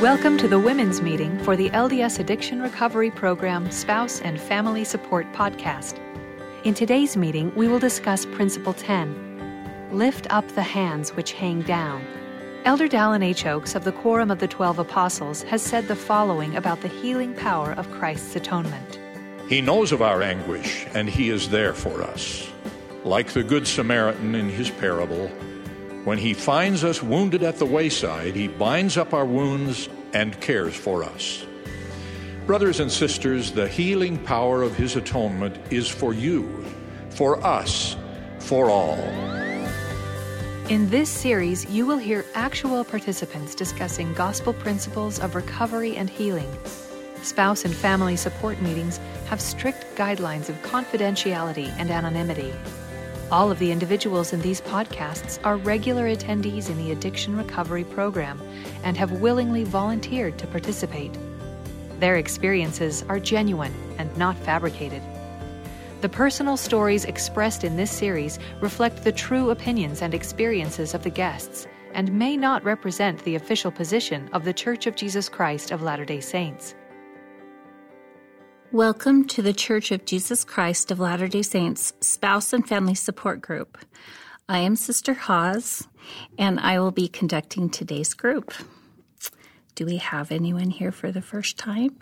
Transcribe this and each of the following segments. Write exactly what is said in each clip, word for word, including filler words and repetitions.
Welcome to the Women's Meeting for the L D S Addiction Recovery Program Spouse and Family Support Podcast. In today's meeting, we will discuss Principle ten, Lift Up the Hands Which Hang Down. Elder Dallin H. Oakes of the Quorum of the Twelve Apostles has said the following about the healing power of Christ's atonement. He knows of our anguish, and He is there for us. Like the Good Samaritan in his parable, when He finds us wounded at the wayside, He binds up our wounds and cares for us. Brothers and sisters, the healing power of His atonement is for you, for us, for all. In this series, you will hear actual participants discussing gospel principles of recovery and healing. Spouse and family support meetings have strict guidelines of confidentiality and anonymity. All of the individuals in these podcasts are regular attendees in the Addiction Recovery Program and have willingly volunteered to participate. Their experiences are genuine and not fabricated. The personal stories expressed in this series reflect the true opinions and experiences of the guests and may not represent the official position of The Church of Jesus Christ of Latter-day Saints. Welcome to the Church of Jesus Christ of Latter-day Saints Spouse and Family Support Group. I am Sister Hawes, and I will be conducting today's group. Do we have anyone here for the first time?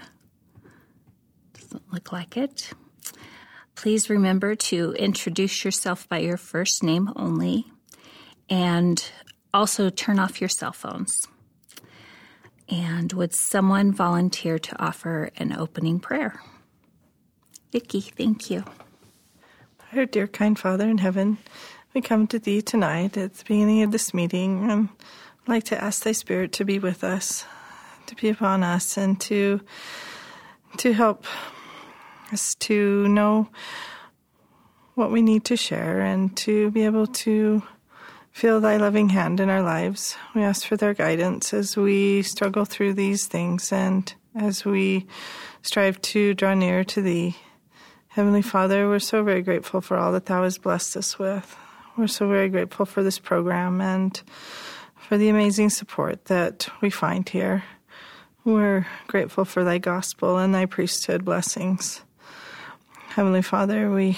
Doesn't look like it. Please remember to introduce yourself by your first name only, and also turn off your cell phones. And would someone volunteer to offer an opening prayer? Vicki, thank you. Our dear kind Father in heaven, we come to Thee tonight at the beginning of this meeting and I'd like to ask Thy Spirit to be with us, to be upon us, and to to help us to know what we need to share and to be able to feel Thy loving hand in our lives. We ask for Their guidance as we struggle through these things and as we strive to draw near to Thee. Heavenly Father, we're so very grateful for all that Thou hast blessed us with. We're so very grateful for this program and for the amazing support that we find here. We're grateful for Thy gospel and Thy priesthood blessings. Heavenly Father, we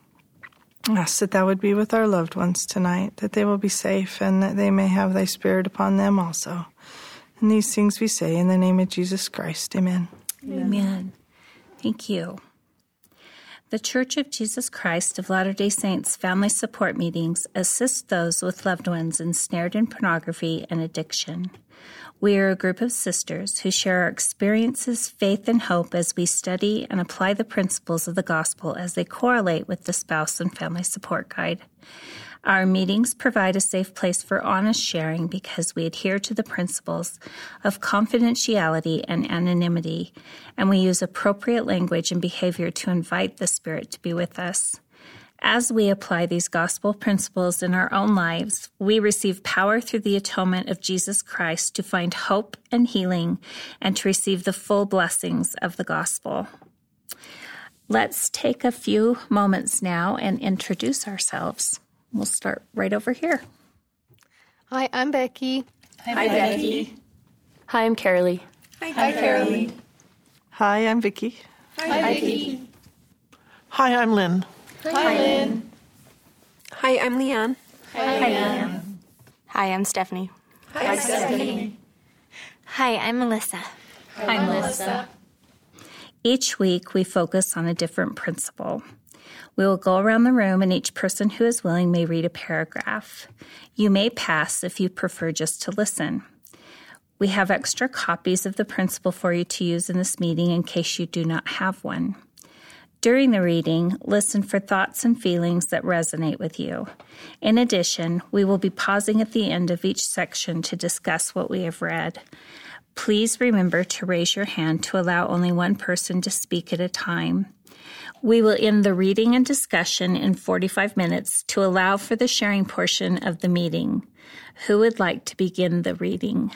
ask that Thou would be with our loved ones tonight, that they will be safe and that they may have Thy Spirit upon them also. And these things we say in the name of Jesus Christ. Amen. Amen. Amen. Thank you. The Church of Jesus Christ of Latter-day Saints Family Support Meetings assist those with loved ones ensnared in pornography and addiction. We are a group of sisters who share our experiences, faith, and hope as we study and apply the principles of the gospel as they correlate with the Spouse and Family Support Guide. Our meetings provide a safe place for honest sharing because we adhere to the principles of confidentiality and anonymity, and we use appropriate language and behavior to invite the Spirit to be with us. As we apply these gospel principles in our own lives, we receive power through the atonement of Jesus Christ to find hope and healing and to receive the full blessings of the gospel. Let's take a few moments now and introduce ourselves. We'll start right over here. Hi, I'm Becky. Hi, Hi Becky. Becky. Hi, I'm Carolee. Hi, Hi Carolee. Hi, I'm Vicki. Hi, Hi Vicki. Hi, I'm Lynn. Hi, Hi Lynn. Hi, I'm Leanne. Hi, Hi Leanne. Hi, I'm Stephanie. Hi, Hi Stephanie. Hi, I'm Melissa. Hi, Hi Melissa. Each week, we focus on a different principle. We will go around the room, and each person who is willing may read a paragraph. You may pass if you prefer just to listen. We have extra copies of the principle for you to use in this meeting in case you do not have one. During the reading, listen for thoughts and feelings that resonate with you. In addition, we will be pausing at the end of each section to discuss what we have read. Please remember to raise your hand to allow only one person to speak at a time. We will end the reading and discussion in forty-five minutes to allow for the sharing portion of the meeting. Who would like to begin the reading?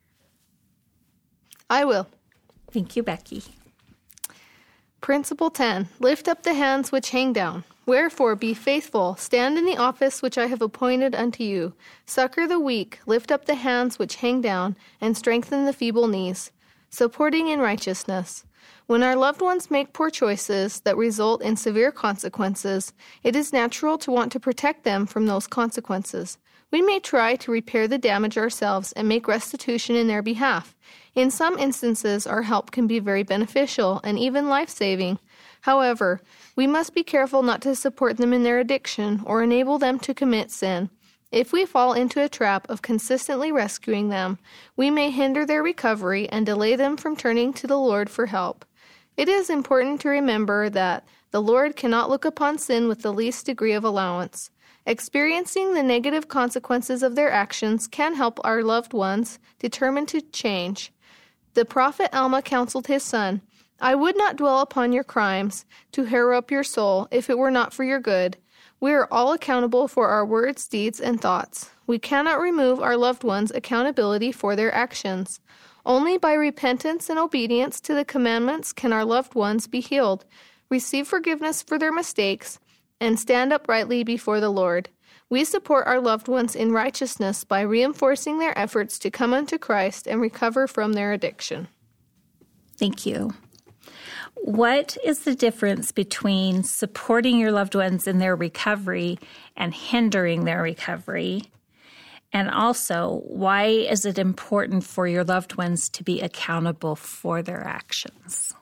I will. Thank you, Becky. Principle ten, lift up the hands which hang down. Wherefore be faithful, stand in the office which I have appointed unto you. Succor the weak, lift up the hands which hang down, and strengthen the feeble knees, supporting in righteousness. When our loved ones make poor choices that result in severe consequences, it is natural to want to protect them from those consequences. We may try to repair the damage ourselves and make restitution in their behalf. In some instances, our help can be very beneficial and even life-saving. However, we must be careful not to support them in their addiction or enable them to commit sin. If we fall into a trap of consistently rescuing them, we may hinder their recovery and delay them from turning to the Lord for help. It is important to remember that the Lord cannot look upon sin with the least degree of allowance. Experiencing the negative consequences of their actions can help our loved ones determine to change. The prophet Alma counseled his son, I would not dwell upon your crimes to harrow up your soul if it were not for your good. We are all accountable for our words, deeds, and thoughts. We cannot remove our loved ones' accountability for their actions. Only by repentance and obedience to the commandments can our loved ones be healed, receive forgiveness for their mistakes, and stand uprightly before the Lord. We support our loved ones in righteousness by reinforcing their efforts to come unto Christ and recover from their addiction. Thank you. What is the difference between supporting your loved ones in their recovery and hindering their recovery? And also, why is it important for your loved ones to be accountable for their actions?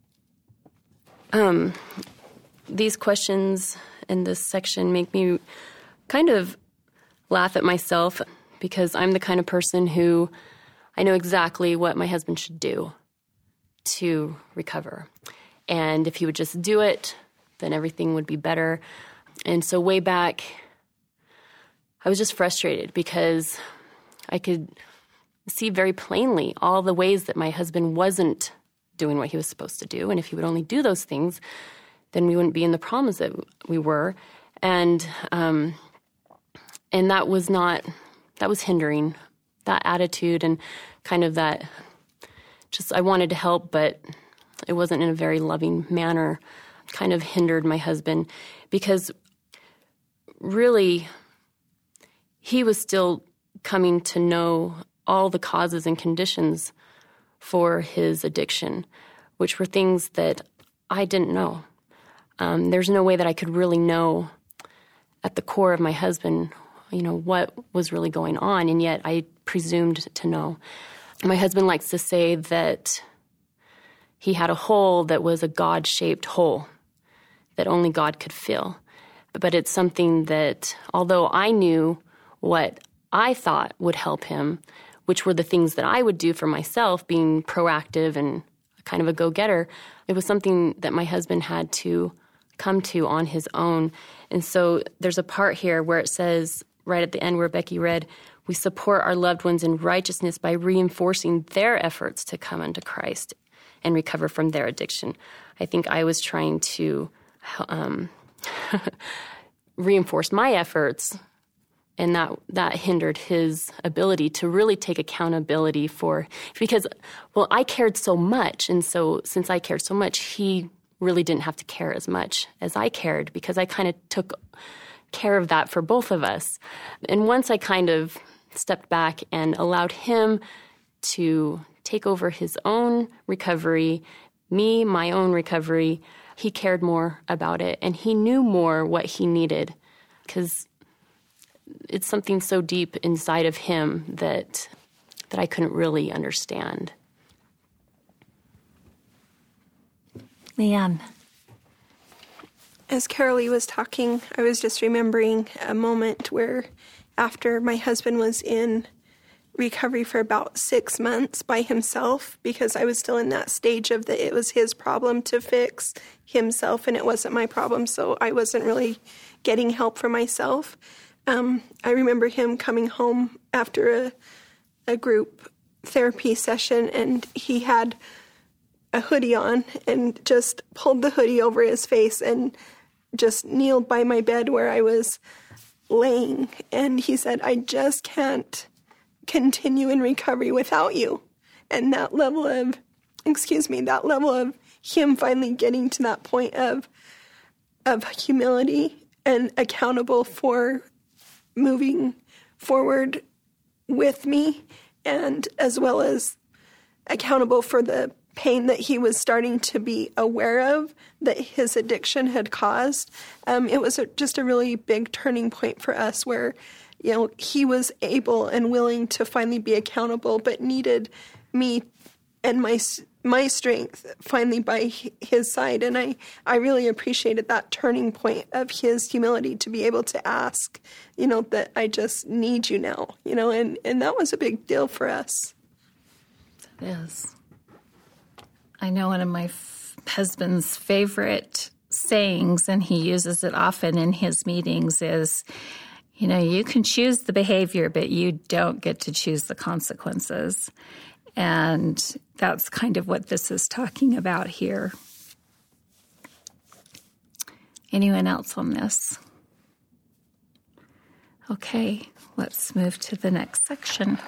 Um, these questions in this section make me kind of laugh at myself because I'm the kind of person who I know exactly what my husband should do to recover. And if he would just do it, then everything would be better. And so way back, I was just frustrated because I could see very plainly all the ways that my husband wasn't doing what he was supposed to do. And if he would only do those things, then we wouldn't be in the problems that we were. And um, and that was not, that was hindering, that attitude and kind of that, just I wanted to help, but it wasn't in a very loving manner, kind of hindered my husband because really he was still coming to know all the causes and conditions for his addiction, which were things that I didn't know. Um, there's no way that I could really know at the core of my husband, you know, what was really going on, and yet I presumed to know. My husband likes to say that he had a hole that was a God-shaped hole that only God could fill. But it's something that, although I knew what I thought would help him, which were the things that I would do for myself, being proactive and kind of a go-getter, it was something that my husband had to come to on his own. And so there's a part here where it says, right at the end where Becky read, we support our loved ones in righteousness by reinforcing their efforts to come unto Christ and recover from their addiction. I think I was trying to um, reinforce my efforts, and that that hindered his ability to really take accountability for, because, well, I cared so much, and so since I cared so much, he really didn't have to care as much as I cared because I kind of took care of that for both of us. And once I kind of stepped back and allowed him to take over his own recovery, me, my own recovery, he cared more about it, and he knew more what he needed because it's something so deep inside of him that that I couldn't really understand. Leanne. As Carolee was talking, I was just remembering a moment where after my husband was in recovery for about six months by himself, because I was still in that stage of that it was his problem to fix himself and it wasn't my problem, so I wasn't really getting help for myself. Um, I remember him coming home after a, a group therapy session, and he had a hoodie on and just pulled the hoodie over his face and just kneeled by my bed where I was laying. And he said, I just can't continue in recovery without you. And that level of, excuse me, that level of him finally getting to that point of of humility and accountable for moving forward with me, and as well as accountable for the pain that he was starting to be aware of that his addiction had caused. Um, it was a, just a really big turning point for us where, you know, he was able and willing to finally be accountable, but needed me and my my strength finally by his side. And I, I really appreciated that turning point of his humility to be able to ask, you know, that I just need you now, you know, and, and that was a big deal for us. It is. I know one of my f- husband's favorite sayings, and he uses it often in his meetings, is, you know, you can choose the behavior, but you don't get to choose the consequences. And that's kind of what this is talking about here. Anyone else on this? Okay, let's move to the next section.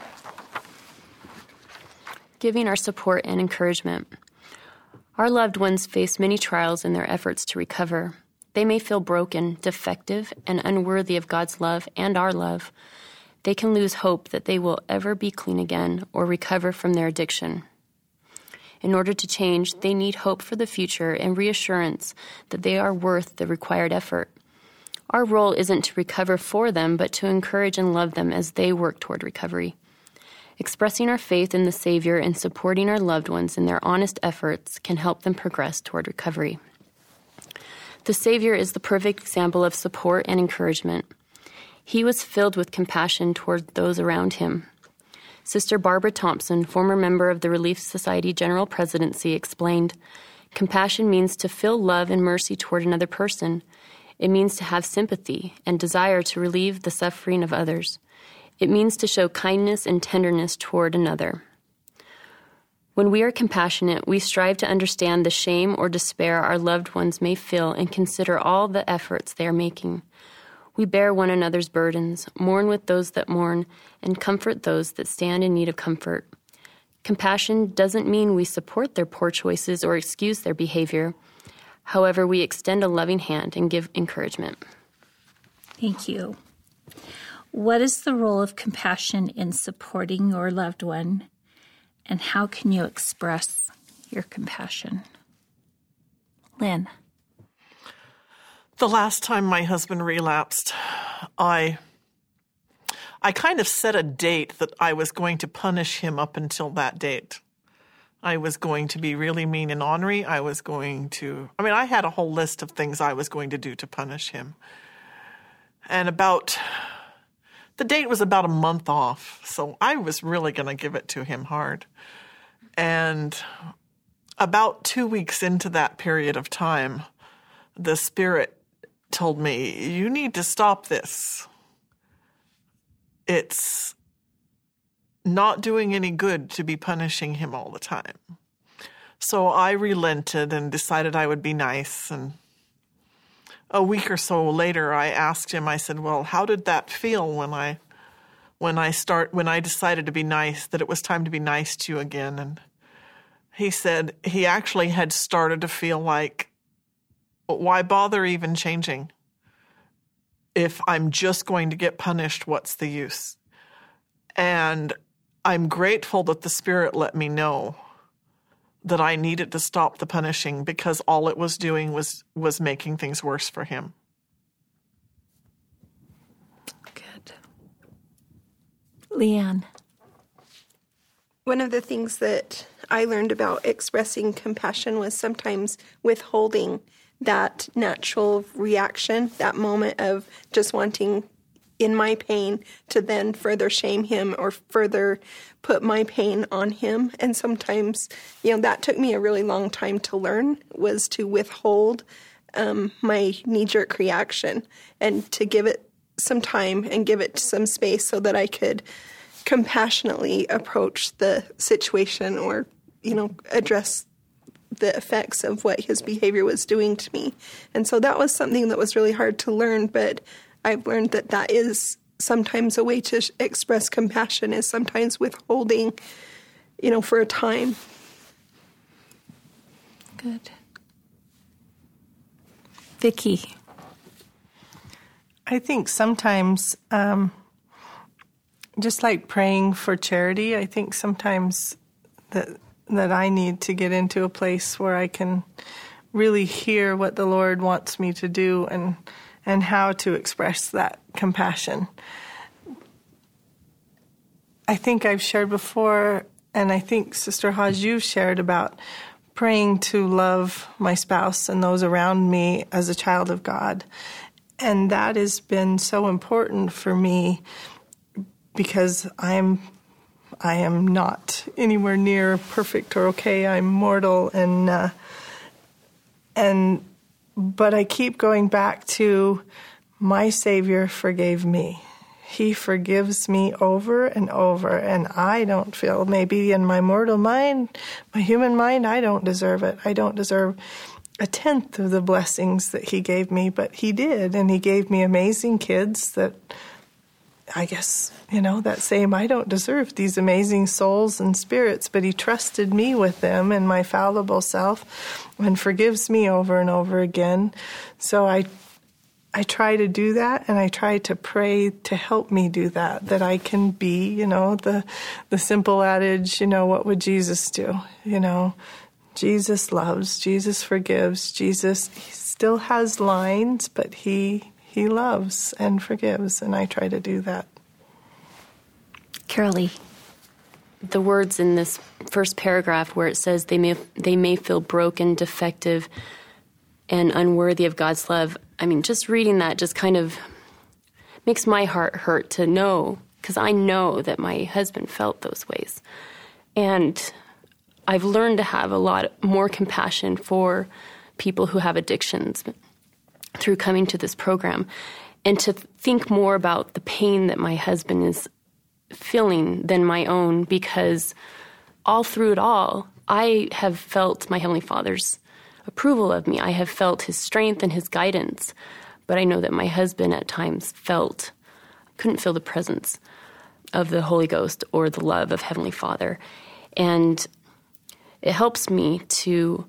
Giving our support and encouragement. Our loved ones face many trials in their efforts to recover. They may feel broken, defective, and unworthy of God's love and our love. They can lose hope that they will ever be clean again or recover from their addiction. In order to change, they need hope for the future and reassurance that they are worth the required effort. Our role isn't to recover for them, but to encourage and love them as they work toward recovery. Expressing our faith in the Savior and supporting our loved ones in their honest efforts can help them progress toward recovery. The Savior is the perfect example of support and encouragement. He was filled with compassion toward those around him. Sister Barbara Thompson, former member of the Relief Society General Presidency, explained, "Compassion means to feel love and mercy toward another person. It means to have sympathy and desire to relieve the suffering of others. It means to show kindness and tenderness toward another." When we are compassionate, we strive to understand the shame or despair our loved ones may feel and consider all the efforts they are making. We bear one another's burdens, mourn with those that mourn, and comfort those that stand in need of comfort. Compassion doesn't mean we support their poor choices or excuse their behavior. However, we extend a loving hand and give encouragement. Thank you. What is the role of compassion in supporting your loved one, and how can you express your compassion? Lynn. The last time my husband relapsed, I I kind of set a date that I was going to punish him up until that date. I was going to be really mean and ornery. I was going to, I mean, I had a whole list of things I was going to do to punish him. And about, the date was about a month off, so I was really going to give it to him hard. And about two weeks into that period of time, the Spirit told me, you need to stop this. It's not doing any good to be punishing him all the time. So I relented and decided I would be nice. And a week or so later, I asked him, I said, well, how did that feel when I when I start when I decided to be nice, that it was time to be nice to you again? And he said he actually had started to feel like, why bother even changing? If I'm just going to get punished, what's the use? And I'm grateful that the Spirit let me know that I needed to stop the punishing, because all it was doing was, was making things worse for him. Good. Leanne. One of the things that I learned about expressing compassion was sometimes withholding that natural reaction, that moment of just wanting in my pain to then further shame him or further put my pain on him. And sometimes, you know, that took me a really long time to learn, was to withhold um, my knee-jerk reaction and to give it some time and give it some space so that I could compassionately approach the situation or, you know, address the effects of what his behavior was doing to me. And so that was something that was really hard to learn, but I've learned that that is sometimes a way to express compassion, is sometimes withholding, you know, for a time. Good. Vicki. I think sometimes, um, just like praying for charity, I think sometimes that that I need to get into a place where I can really hear what the Lord wants me to do and and how to express that compassion. I think I've shared before, and I think Sister Hodge, you've shared about praying to love my spouse and those around me as a child of God. And that has been so important for me because I'm I am not anywhere near perfect or okay. I'm mortal, and uh, and but I keep going back to my Savior forgave me. He forgives me over and over, and I don't feel, maybe in my mortal mind, my human mind, I don't deserve it. I don't deserve a tenth of the blessings that he gave me, but he did, and he gave me amazing kids that I guess, you know, that same, I don't deserve these amazing souls and spirits, but he trusted me with them and my fallible self and forgives me over and over again. So I I try to do that, and I try to pray to help me do that, that I can be, you know, the the simple adage, you know, what would Jesus do? You know, Jesus loves, Jesus forgives, Jesus he still has lines, but he he loves and forgives, and I try to do that. Carolee. The words in this first paragraph where it says they may they may feel broken, defective, and unworthy of God's love. I mean, just reading that just kind of makes my heart hurt to know, because I know that my husband felt those ways. And I've learned to have a lot more compassion for people who have addictions through coming to this program, and to think more about the pain that my husband is feeling than my own, because all through it all, I have felt my Heavenly Father's approval of me. I have felt his strength and his guidance, but I know that my husband at times felt, couldn't feel the presence of the Holy Ghost or the love of Heavenly Father. And it helps me to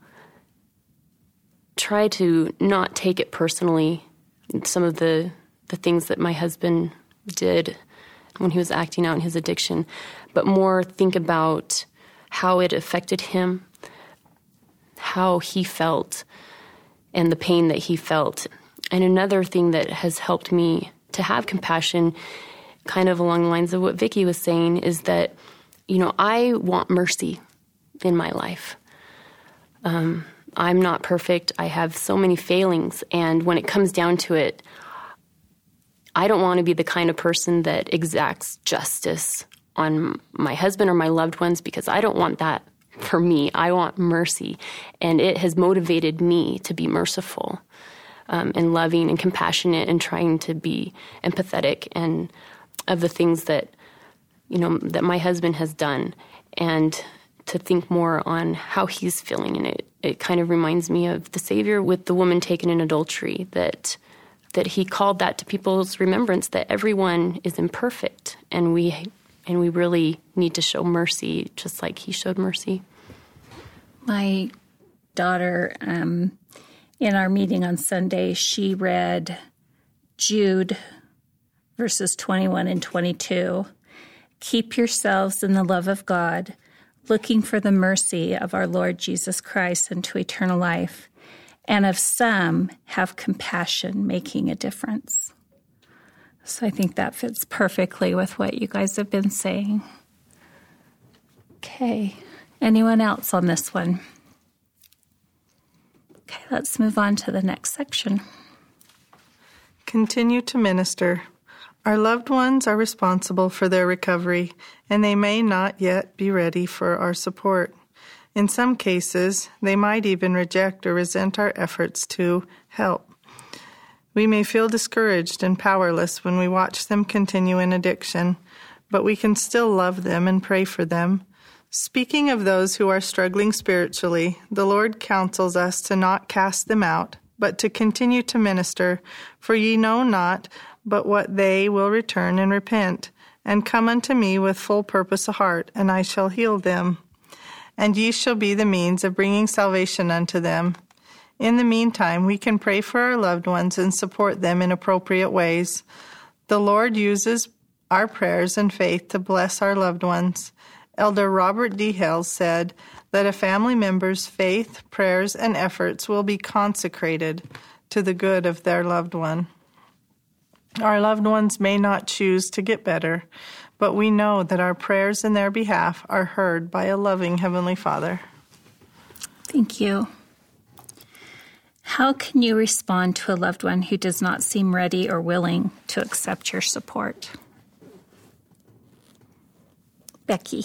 try to not take it personally, some of the, the things that my husband did when he was acting out in his addiction, but more think about how it affected him, how he felt, and the pain that he felt. And another thing that has helped me to have compassion, kind of along the lines of what Vicki was saying, is that, you know, I want mercy in my life. Um, I'm not perfect. I have so many failings. And when it comes down to it, I don't want to be the kind of person that exacts justice on my husband or my loved ones, because I don't want that for me. I want mercy. And it has motivated me to be merciful um, and loving and compassionate and trying to be empathetic and of the things that, you know, that my husband has done, and to think more on how he's feeling. And it, it kind of reminds me of the Savior with the woman taken in adultery, that that he called that to people's remembrance, that everyone is imperfect, and we and we really need to show mercy just like he showed mercy. My daughter, um, in our meeting on Sunday, she read Jude verses twenty-one and twenty-two. Keep yourselves in the love of God, looking for the mercy of our Lord Jesus Christ unto eternal life. And of some, have compassion, making a difference. So I think that fits perfectly with what you guys have been saying. Okay. Anyone else on this one? Okay, let's move on to the next section. Continue to minister. Our loved ones are responsible for their recovery, and they may not yet be ready for our support. In some cases, they might even reject or resent our efforts to help. We may feel discouraged and powerless when we watch them continue in addiction, but we can still love them and pray for them. Speaking of those who are struggling spiritually, the Lord counsels us to not cast them out, but to continue to minister, for ye know not but what they will return and repent, and come unto me with full purpose of heart, and I shall heal them. And ye shall be the means of bringing salvation unto them. In the meantime, we can pray for our loved ones and support them in appropriate ways. The Lord uses our prayers and faith to bless our loved ones. Elder Robert D. Hales said that a family member's faith, prayers, and efforts will be consecrated to the good of their loved one. Our loved ones may not choose to get better, but we know that our prayers in their behalf are heard by a loving Heavenly Father. Thank you. How can you respond to a loved one who does not seem ready or willing to accept your support? Becky.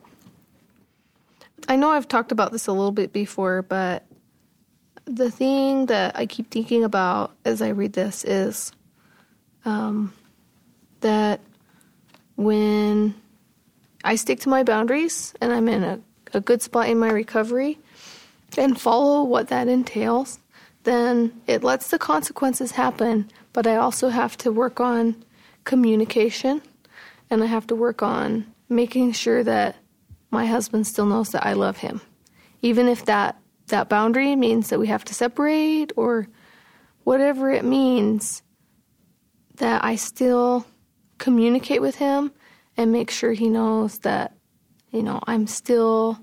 I know I've talked about this a little bit before, but the thing that I keep thinking about as I read this is um, that when I stick to my boundaries and I'm in a, a good spot in my recovery and follow what that entails, then it lets the consequences happen, but I also have to work on communication, and I have to work on making sure that my husband still knows that I love him. Even if that, that boundary means that we have to separate or whatever it means, that I still communicate with him and make sure he knows that, you know, I'm still,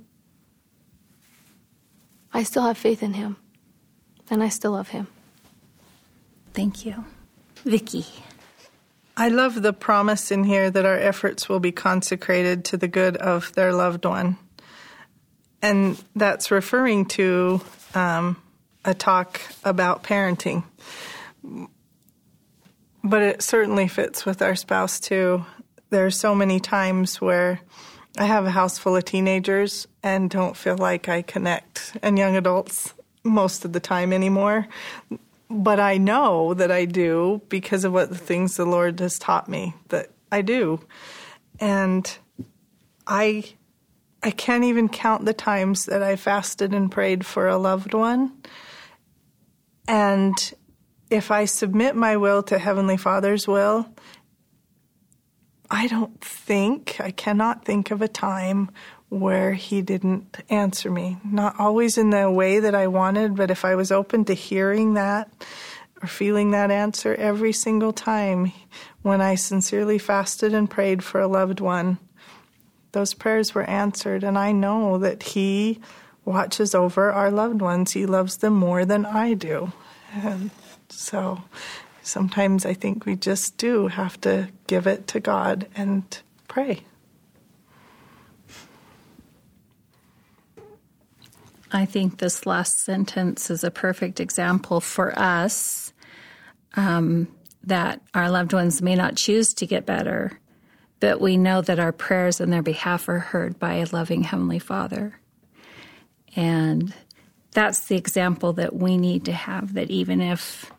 I still have faith in him. And I still love him. Thank you. Vicki. I love the promise in here that our efforts will be consecrated to the good of their loved one. And that's referring to um, a talk about parenting. But it certainly fits with our spouse, too. There are so many times where I have a house full of teenagers and don't feel like I connect, and young adults most of the time anymore. But I know that I do because of what the things the Lord has taught me that I do. And I I can't even count the times that I fasted and prayed for a loved one. And if I submit my will to Heavenly Father's will, I don't think, I cannot think of a time where he didn't answer me. Not always in the way that I wanted, but if I was open to hearing that or feeling that answer every single time when I sincerely fasted and prayed for a loved one, those prayers were answered. And I know that he watches over our loved ones. He loves them more than I do. And so sometimes I think we just do have to give it to God and pray. I think this last sentence is a perfect example for us um, that our loved ones may not choose to get better, but we know that our prayers on their behalf are heard by a loving Heavenly Father. And that's the example that we need to have, that even if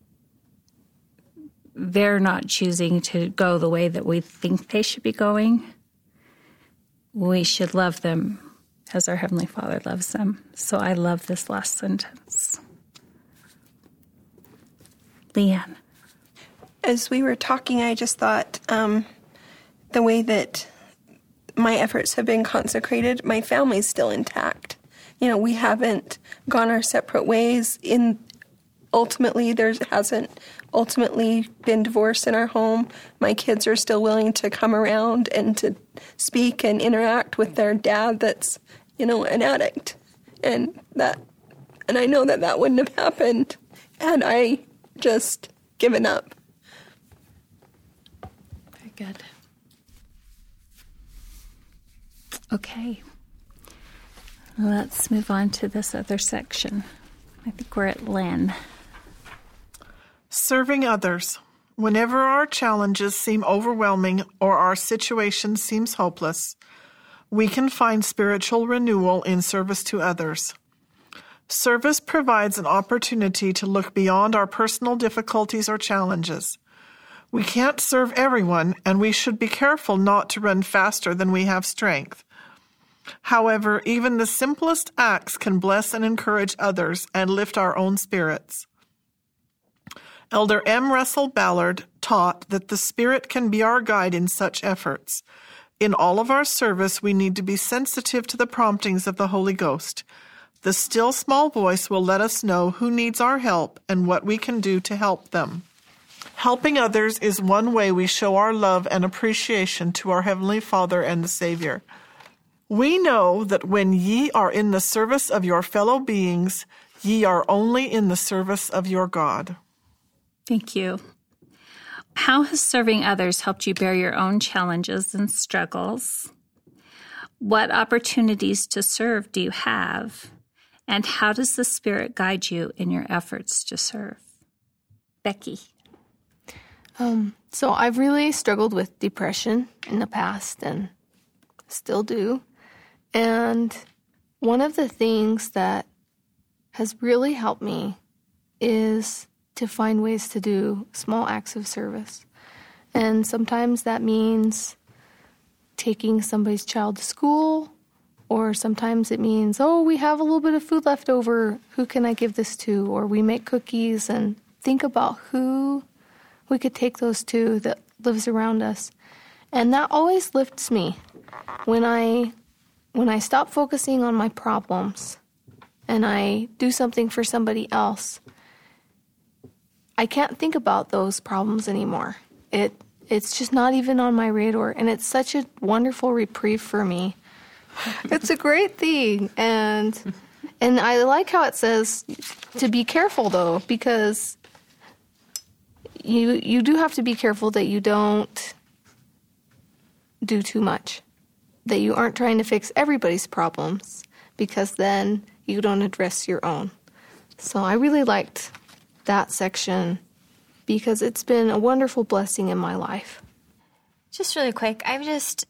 they're not choosing to go the way that we think they should be going, we should love them as our Heavenly Father loves them. So I love this last sentence. Leanne. As we were talking, I just thought um, the way that my efforts have been consecrated, my family's still intact. You know, we haven't gone our separate ways. In ultimately, there hasn't ultimately been divorce in our home. My kids are still willing to come around and to speak and interact with their dad that's, you know, an addict. And that, and I know that that wouldn't have happened had I just given up. Very good. Okay. Let's move on to this other section. I think we're at Lynn. Serving others. Whenever our challenges seem overwhelming or our situation seems hopeless, we can find spiritual renewal in service to others. Service provides an opportunity to look beyond our personal difficulties or challenges. We can't serve everyone, and we should be careful not to run faster than we have strength. However, even the simplest acts can bless and encourage others and lift our own spirits. Elder M. Russell Ballard taught that the Spirit can be our guide in such efforts. In all of our service, we need to be sensitive to the promptings of the Holy Ghost. The still small voice will let us know who needs our help and what we can do to help them. Helping others is one way we show our love and appreciation to our Heavenly Father and the Savior. We know that when ye are in the service of your fellow beings, ye are only in the service of your God. Thank you. How has serving others helped you bear your own challenges and struggles? What opportunities to serve do you have? And how does the Spirit guide you in your efforts to serve? Becky. Um, so I've really struggled with depression in the past and still do. And one of the things that has really helped me is to find ways to do small acts of service. And sometimes that means taking somebody's child to school, or sometimes it means, oh, we have a little bit of food left over, who can I give this to? Or we make cookies and think about who we could take those to that lives around us. And that always lifts me when I when I stop focusing on my problems and I do something for somebody else. I can't think about those problems anymore. It it's just not even on my radar, and it's such a wonderful reprieve for me. It's a great thing, and and I like how it says to be careful though, because you you do have to be careful that you don't do too much, that you aren't trying to fix everybody's problems, because then you don't address your own. So I really liked that section because it's been a wonderful blessing in my life. Just really quick, I've just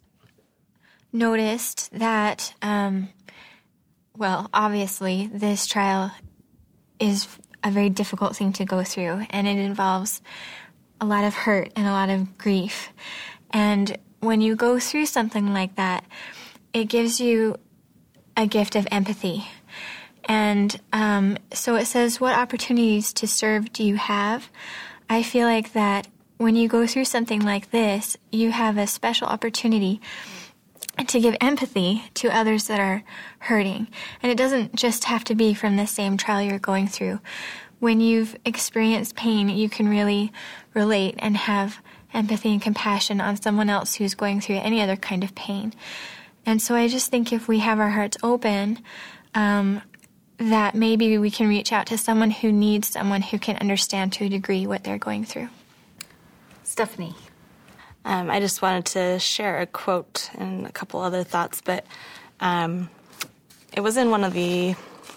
noticed that, um, well, obviously this trial is a very difficult thing to go through, and it involves a lot of hurt and a lot of grief. And when you go through something like that, it gives you a gift of empathy. And um, so it says, what opportunities to serve do you have? I feel like that when you go through something like this, you have a special opportunity to give empathy to others that are hurting. And it doesn't just have to be from the same trial you're going through. When you've experienced pain, you can really relate and have empathy and compassion on someone else who's going through any other kind of pain. And so I just think if we have our hearts open, um, that maybe we can reach out to someone who needs someone who can understand to a degree what they're going through. Stephanie. Um, I just wanted to share a quote and a couple other thoughts, but um, it was in one of the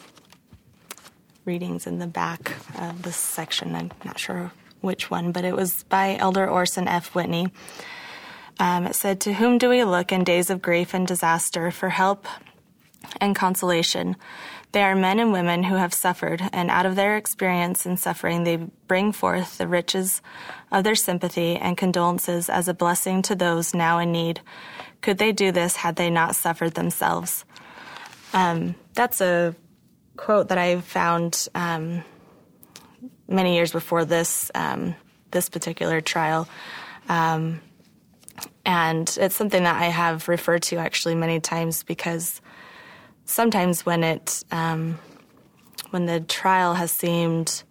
readings in the back of this section. I'm not sure which one, but it was by Elder Orson F. Whitney. Um, it said, "To whom do we look in days of grief and disaster for help and consolation? They are men and women who have suffered, and out of their experience in suffering, they bring forth the riches of their sympathy and condolences as a blessing to those now in need. Could they do this had they not suffered themselves?" Um, that's a quote that I found um, many years before this um, this particular trial. Um, and it's something that I have referred to actually many times, because sometimes when it, um, when the trial has seemed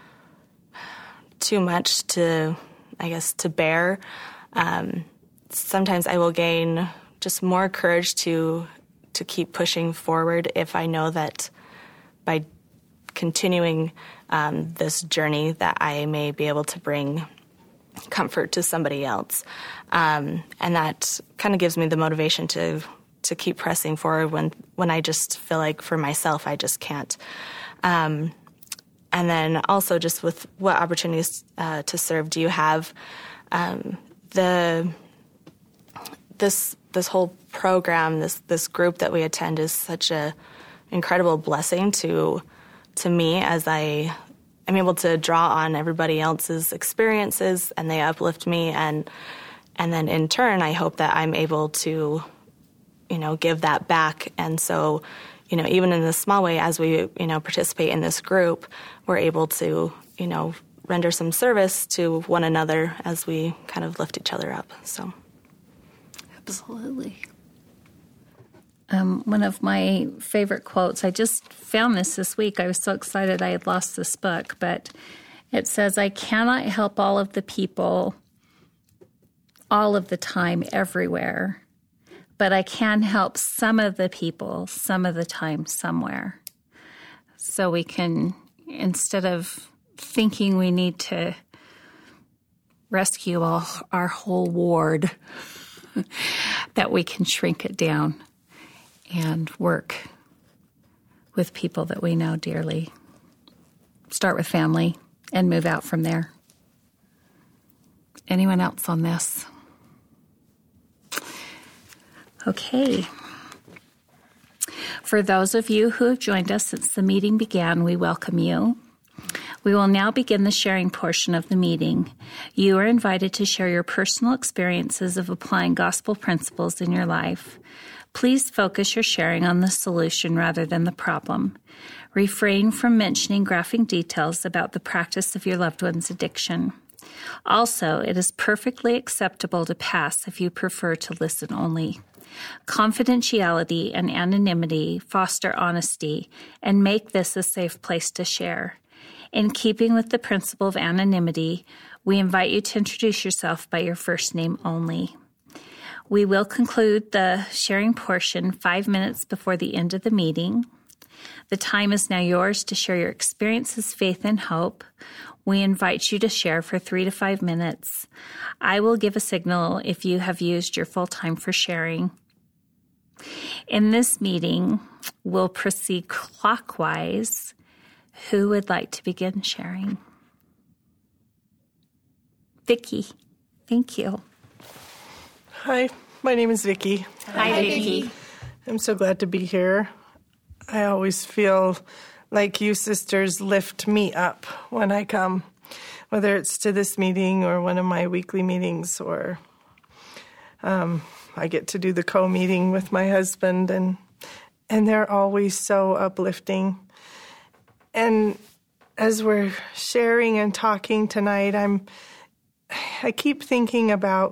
too much to, I guess, to bear, um, sometimes I will gain just more courage to to keep pushing forward if I know that by continuing um, this journey that I may be able to bring comfort to somebody else. Um, and that kind of gives me the motivation to to keep pressing forward when, when I just feel like for myself I just can't. Um, and then also just with what opportunities uh, to serve do you have? Um, the this this whole program, this this group that we attend is such a incredible blessing to to me, as I am able to draw on everybody else's experiences and they uplift me, and and then in turn I hope that I'm able to, you know, give that back. And so, you know, even in this small way, as we, you know, participate in this group, we're able to, you know, render some service to one another as we kind of lift each other up. So, absolutely. um, one of my favorite quotes. I just found this this week. I was so excited I had lost this book, but it says, "I cannot help all of the people all of the time everywhere, but I can help some of the people some of the time somewhere." So we can, instead of thinking we need to rescue all, our whole ward, that we can shrink it down and work with people that we know dearly. Start with family and move out from there. Anyone else on this? Okay. For those of you who have joined us since the meeting began, we welcome you. We will now begin the sharing portion of the meeting. You are invited to share your personal experiences of applying gospel principles in your life. Please focus your sharing on the solution rather than the problem. Refrain from mentioning graphic details about the practice of your loved one's addiction. Also, it is perfectly acceptable to pass if you prefer to listen only. Confidentiality and anonymity foster honesty and make this a safe place to share. In keeping with the principle of anonymity, we invite you to introduce yourself by your first name only. We will conclude the sharing portion five minutes before the end of the meeting. The time is now yours to share your experiences, faith, and hope. We invite you to share for three to five minutes. I will give a signal if you have used your full time for sharing. In this meeting, we'll proceed clockwise. Who would like to begin sharing? Vicki, thank you. Hi, my name is Vicki. Hi, Vicki. I'm so glad to be here. I always feel like you sisters lift me up when I come, whether it's to this meeting or one of my weekly meetings, or um, I get to do the co-meeting with my husband, and and they're always so uplifting. And as we're sharing and talking tonight, I'm I keep thinking about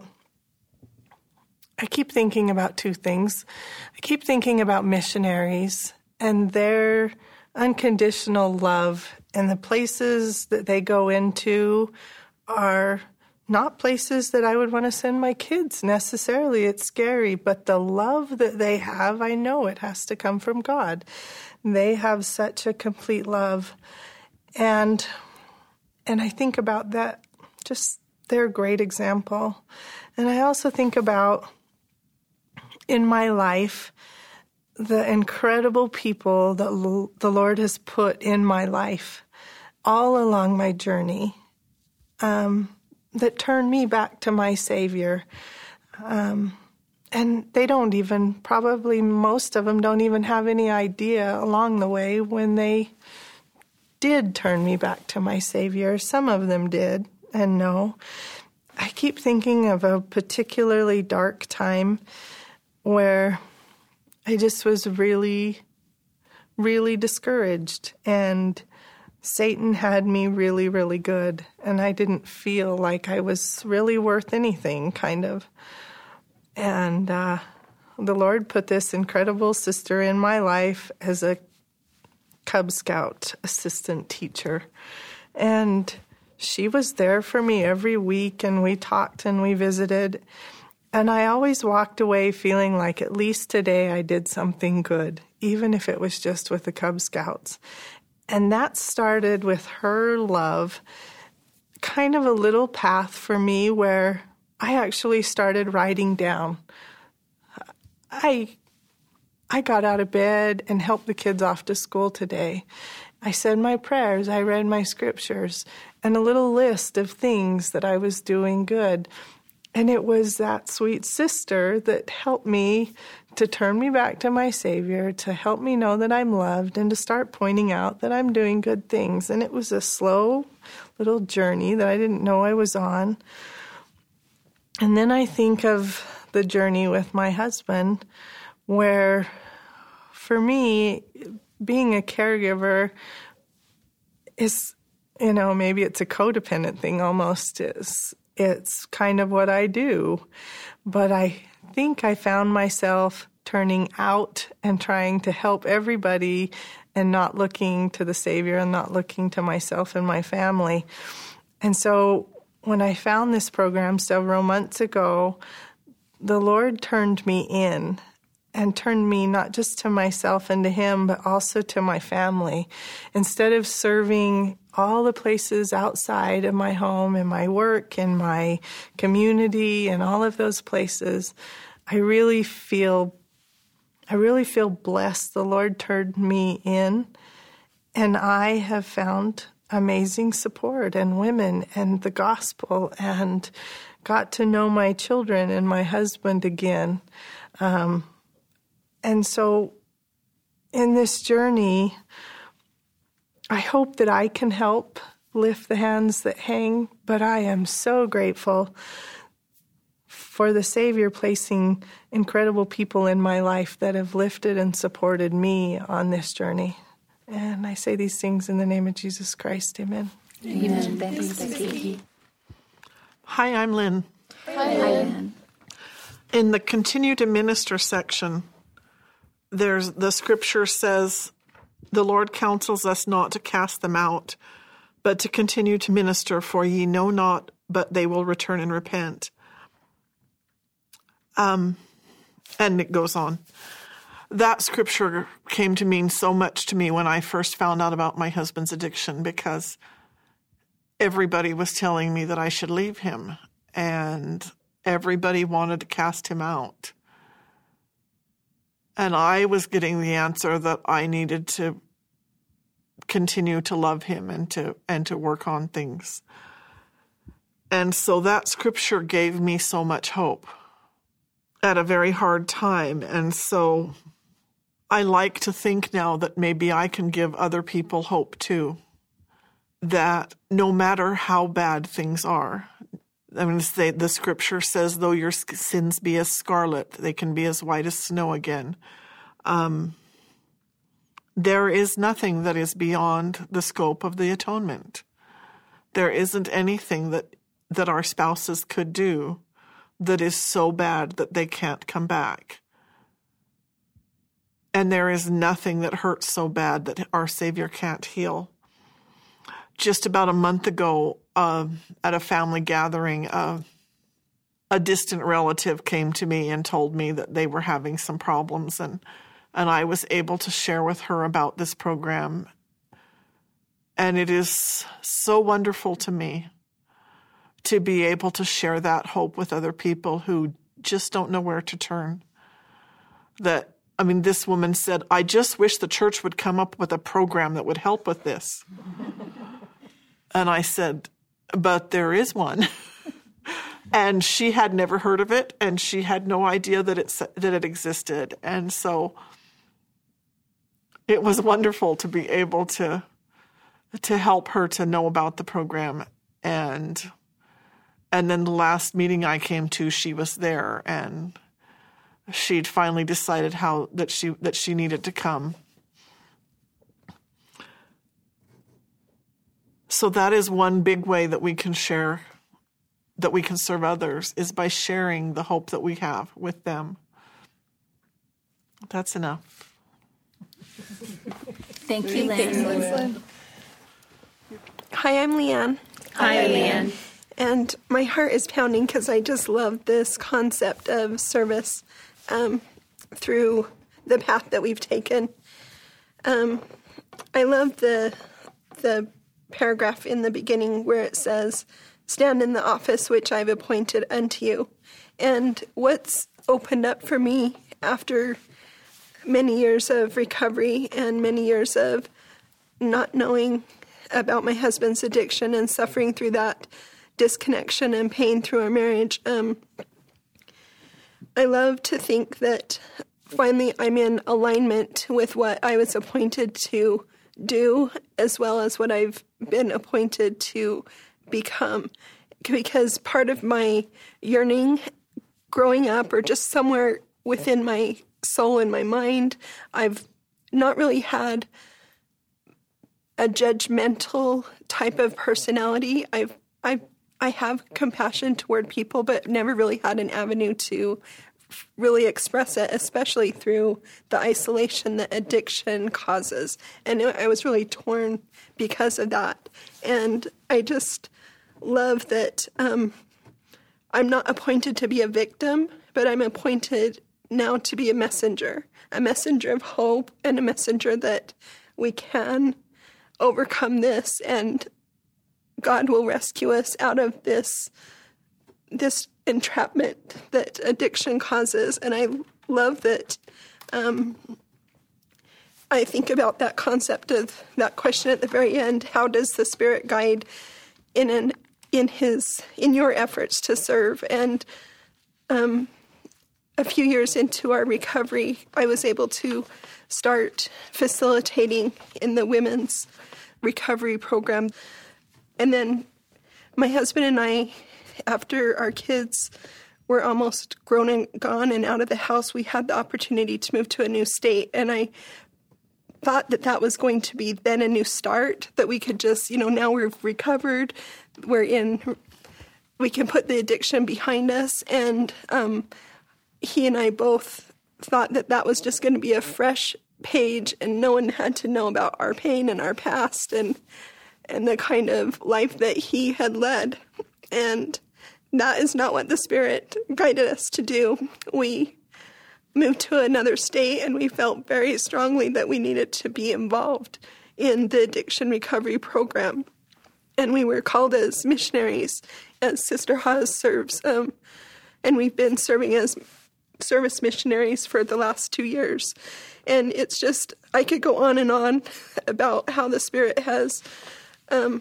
I keep thinking about two things. I keep thinking about missionaries and their unconditional love, and the places that they go into are not places that I would want to send my kids necessarily. It's scary, but the love that they have, I know it has to come from God. They have such a complete love. And and I think about that, just they're a great example. And I also think about, in my life, the incredible people that l- the Lord has put in my life all along my journey, um, that turn me back to my Savior. Um, and they don't even, probably most of them don't even have any idea along the way when they did turn me back to my Savior. Some of them did, and no. I keep thinking of a particularly dark time where I just was really, really discouraged, and Satan had me really, really good, and I didn't feel like I was really worth anything, kind of. And uh, the Lord put this incredible sister in my life as a Cub Scout assistant teacher, and she was there for me every week, and we talked and we visited. And I always walked away feeling like at least today I did something good, even if it was just with the Cub Scouts. And that started with her love, kind of a little path for me where I actually started writing down. I I got out of bed and helped the kids off to school today. I said my prayers, I read my scriptures, and a little list of things that I was doing good. And it was that sweet sister that helped me to turn me back to my Savior, to help me know that I'm loved, and to start pointing out that I'm doing good things. And it was a slow little journey that I didn't know I was on. And then I think of the journey with my husband, where for me, being a caregiver is, you know, maybe it's a codependent thing almost. Is It's kind of what I do. But I think I found myself turning out and trying to help everybody and not looking to the Savior and not looking to myself and my family. And so when I found this program several months ago, the Lord turned me in and turned me not just to myself and to Him, but also to my family. Instead of serving all the places outside of my home and my work and my community and all of those places, I really feel I really feel blessed. The Lord turned me in, and I have found amazing support and women and the gospel and got to know my children and my husband again. Um, and so in this journey, I hope that I can help lift the hands that hang, but I am so grateful for the Savior placing incredible people in my life that have lifted and supported me on this journey. And I say these things in the name of Jesus Christ. Amen. Amen. Thanks, Becky. Hi, I'm Lynn. Hi, Lynn. In the continue to minister section, there's the scripture says, the Lord counsels us not to cast them out, but to continue to minister, for ye know not, but they will return and repent. Um, and it goes on. That scripture came to mean so much to me when I first found out about my husband's addiction, because everybody was telling me that I should leave him, and everybody wanted to cast him out. And I was getting the answer that I needed to continue to love him and to and to work on things. And so that scripture gave me so much hope at a very hard time. And so I like to think now that maybe I can give other people hope too, that no matter how bad things are, I mean, the scripture says, though your sins be as scarlet, they can be as white as snow again. Um, there is nothing that is beyond the scope of the atonement. There isn't anything that, that our spouses could do that is so bad that they can't come back. And there is nothing that hurts so bad that our Savior can't heal. Just about a month ago, uh, at a family gathering, uh, a distant relative came to me and told me that they were having some problems, and and I was able to share with her about this program. And it is so wonderful to me to be able to share that hope with other people who just don't know where to turn. That, I mean, this woman said, I just wish the church would come up with a program that would help with this. And I said, but there is one. And she had never heard of it, and she had no idea that it, that it existed. And so it was wonderful to be able to, to help her to know about the program. And and then the last meeting I came to, she was there, and she'd finally decided how that she that she needed to come. So that is one big way that we can share, that we can serve others, is by sharing the hope that we have with them. That's enough. Thank you, Lynn. Thanks, Lynn. Hi, I'm Leanne. Hi, Leanne. And my heart is pounding because I just love this concept of service um, through the path that we've taken. Um, I love the the paragraph in the beginning where it says, stand in the office which I've appointed unto you. And what's opened up for me after many years of recovery and many years of not knowing about my husband's addiction and suffering through that disconnection and pain through our marriage, um, I love to think that finally I'm in alignment with what I was appointed to do, as well as what I've been appointed to become. Because part of my yearning growing up, or just somewhere within my soul and my mind, I've not really had a judgmental type of personality. I've I I have compassion toward people, but never really had an avenue to really express it, especially through the isolation that addiction causes. And I was really torn because of that. And I just love that um, I'm not appointed to be a victim, but I'm appointed now to be a messenger, a messenger of hope and a messenger that we can overcome this, and God will rescue us out of this this entrapment that addiction causes. And I love that um, I think about that concept of that question at the very end: how does the Spirit guide in an in his in your efforts to serve? And um, a few years into our recovery, I was able to start facilitating in the women's recovery program. And then my husband and I, after our kids were almost grown and gone and out of the house, we had the opportunity to move to a new state. And I thought that that was going to be then a new start, that we could just, you know, now we're recovered, we're in, we can put the addiction behind us. And um, he and I both thought that that was just going to be a fresh page, and no one had to know about our pain and our past and and the kind of life that he had led. And that is not what the Spirit guided us to do. We moved to another state, and we felt very strongly that we needed to be involved in the addiction recovery program. And we were called as missionaries, as Sister Haas serves. Um, and we've been serving as service missionaries for the last two years. And it's just, I could go on and on about how the Spirit has um,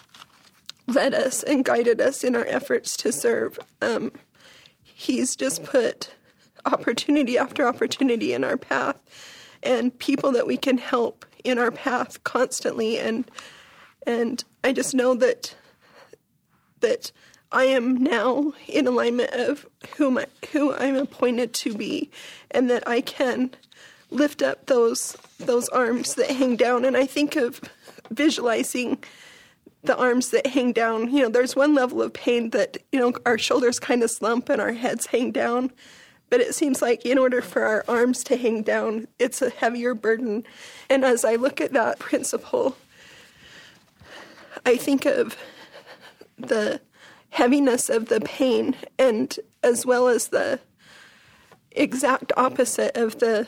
led us and guided us in our efforts to serve. Um, he's just put opportunity after opportunity in our path, and people that we can help in our path constantly. And and I just know that that I am now in alignment of whom I, who I'm appointed to be, and that I can lift up those those arms that hang down. And I think of visualizing the arms that hang down. You know, there's one level of pain that, you know, our shoulders kind of slump and our heads hang down. But it seems like in order for our arms to hang down, it's a heavier burden. And as I look at that principle, I think of the heaviness of the pain, and as well as the exact opposite of the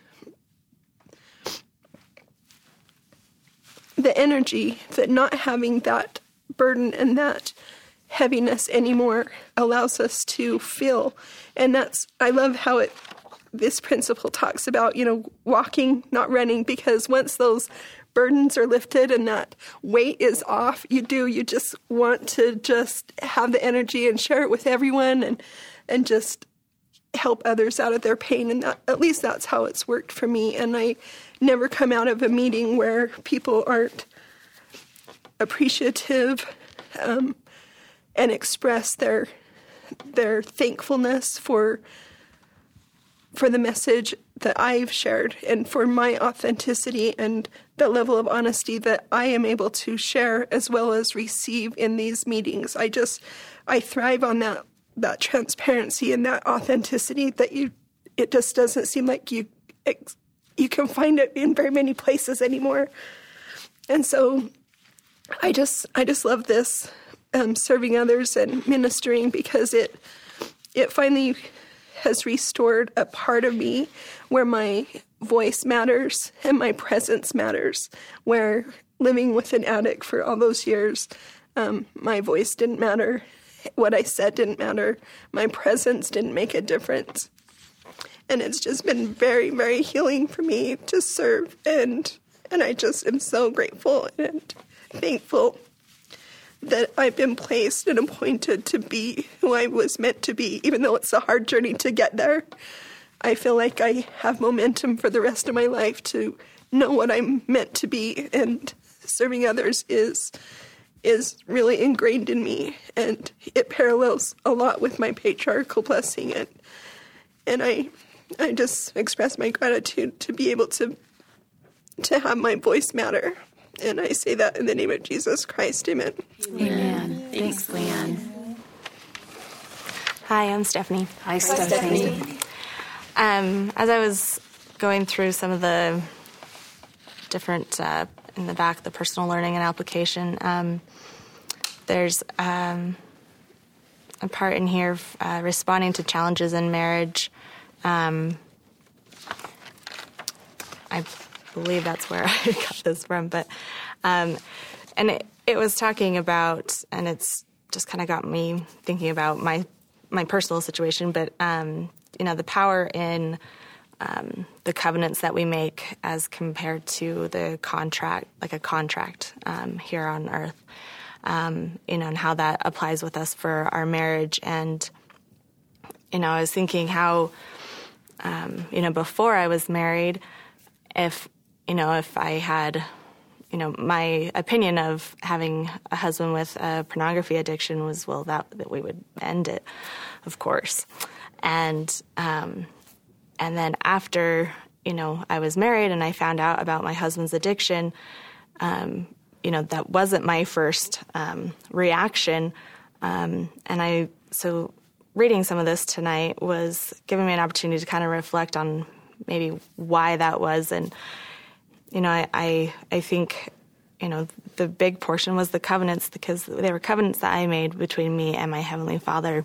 the energy that not having that burden and that heaviness anymore allows us to feel. And that's, I love how it, this principle talks about, you know, walking, not running, because once those burdens are lifted and that weight is off, you do, you just want to just have the energy and share it with everyone, and, and just help others out of their pain. And that, at least that's how it's worked for me. And I never come out of a meeting where people aren't appreciative um, and express their their thankfulness for for the message that I've shared, and for my authenticity and the level of honesty that I am able to share as well as receive in these meetings. I just, I thrive on that that transparency and that authenticity that you, it just doesn't seem like you you can find it in very many places anymore. And so I just I just love this, um, serving others and ministering, because it it finally has restored a part of me where my voice matters and my presence matters, where living with an addict for all those years, um, my voice didn't matter. What I said didn't matter. My presence didn't make a difference. And it's just been very, very healing for me to serve. And and I just am so grateful and thankful that I've been placed and appointed to be who I was meant to be, even though it's a hard journey to get there. I feel like I have momentum for the rest of my life to know what I'm meant to be, and serving others is is really ingrained in me, and it parallels a lot with my patriarchal blessing. And and I I just express my gratitude to be able to to have my voice matter. And I say that in the name of Jesus Christ. Amen. Amen. Thanks, Leanne. Hi, I'm Stephanie. Hi, Stephanie. Um, as I was going through some of the different, uh, in the back, the personal learning and application, um, there's um, a part in here, uh, responding to challenges in marriage. Um, I believe that's where I got this from, but um, and it, it was talking about, and it's just kind of got me thinking about my my personal situation, but um, you know, the power in um, the covenants that we make as compared to the contract, like a contract um, here on earth, um, you know, and how that applies with us for our marriage. And you know, I was thinking how, um, you know, before I was married, if you know, if I had, you know, my opinion of having a husband with a pornography addiction was, well, that that we would end it, of course. And um, and then after, you know, I was married and I found out about my husband's addiction, um, you know, that wasn't my first um, reaction. Um, and I, so reading some of this tonight was giving me an opportunity to kind of reflect on maybe why that was. And You know, I, I I think, you know, the big portion was the covenants, because they were covenants that I made between me and my Heavenly Father.